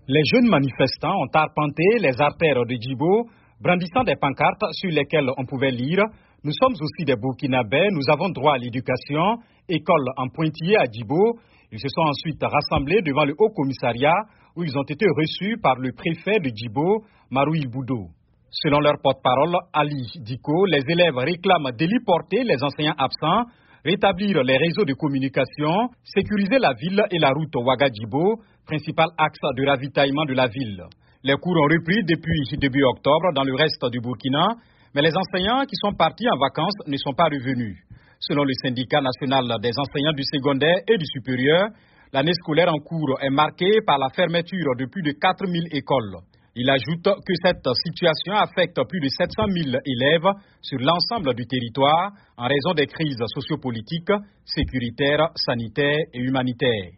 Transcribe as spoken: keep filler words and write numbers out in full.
Les jeunes manifestants ont arpenté les artères de Djibo, brandissant des pancartes sur lesquelles on pouvait lire « Nous sommes aussi des Burkinabés, nous avons droit à l'éducation, école en pointillé à Djibo ». Ils se sont ensuite rassemblés devant le Haut Commissariat où ils ont été reçus par le préfet de Djibo, Maroui Boudo. Selon leur porte-parole, Ali Diko, les élèves réclament d'héliporter les enseignants absents, rétablir les réseaux de communication, sécuriser la ville et la route Ouaga-Djibo, principal axe de ravitaillement de la ville. Les cours ont repris depuis début octobre dans le reste du Burkina, mais les enseignants qui sont partis en vacances ne sont pas revenus. Selon le syndicat national des enseignants du secondaire et du supérieur, l'année scolaire en cours est marquée par la fermeture de plus de quatre mille écoles. Il ajoute que cette situation affecte plus de sept cent mille élèves sur l'ensemble du territoire en raison des crises sociopolitiques, sécuritaires, sanitaires et humanitaires.